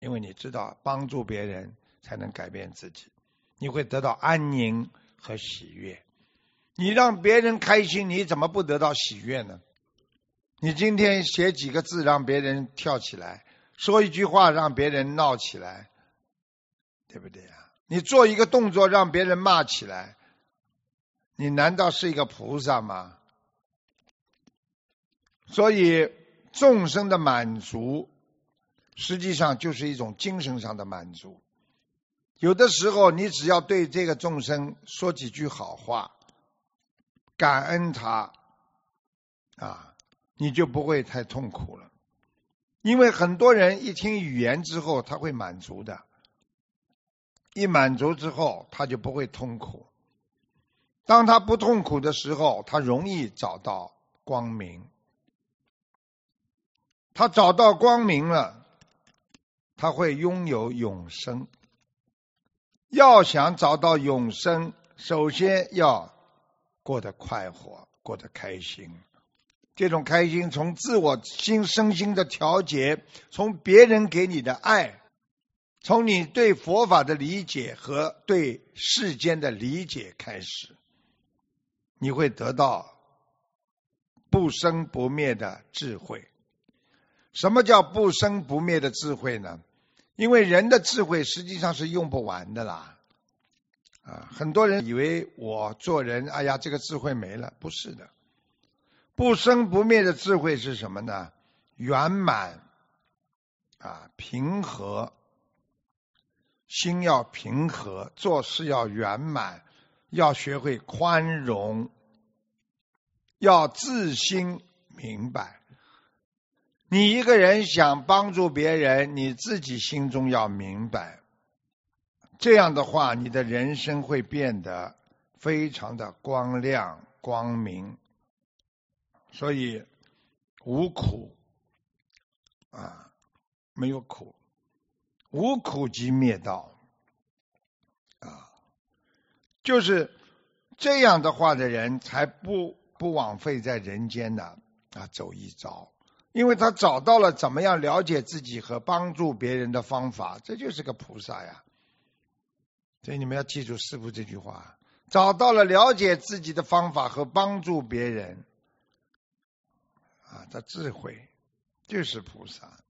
因为你知道帮助别人才能改变自己，你会得到安宁和喜悦。你让别人开心，你怎么不得到喜悦呢？你今天写几个字让别人跳起来，说一句话让别人闹起来，对不对啊？你做一个动作让别人骂起来，你难道是一个菩萨吗？所以众生的满足实际上就是一种精神上的满足。有的时候你只要对这个众生说几句好话，感恩他你就不会太痛苦了。因为很多人一听语言之后他会满足的，一满足之后他就不会痛苦。当他不痛苦的时候，他容易找到光明。他找到光明了，他会拥有永生。要想找到永生，首先要过得快活，过得开心。这种开心从自我身心的调节，从别人给你的爱，从你对佛法的理解和对世间的理解开始，你会得到不生不灭的智慧。什么叫不生不灭的智慧呢？因为人的智慧实际上是用不完的啦。很多人以为我做人，哎呀，这个智慧没了，不是的。不生不灭的智慧是什么呢？圆满平和，心要平和，做事要圆满，要学会宽容，要自心明白。你一个人想帮助别人，你自己心中要明白，这样的话你的人生会变得非常的光亮光明。所以无苦没有苦，无苦即灭道就是这样的话的人才不枉费在人间的走一遭。因为他找到了怎么样了解自己和帮助别人的方法，这就是个菩萨呀。所以你们要记住师父这句话，找到了了解自己的方法和帮助别人的智慧，就是菩萨。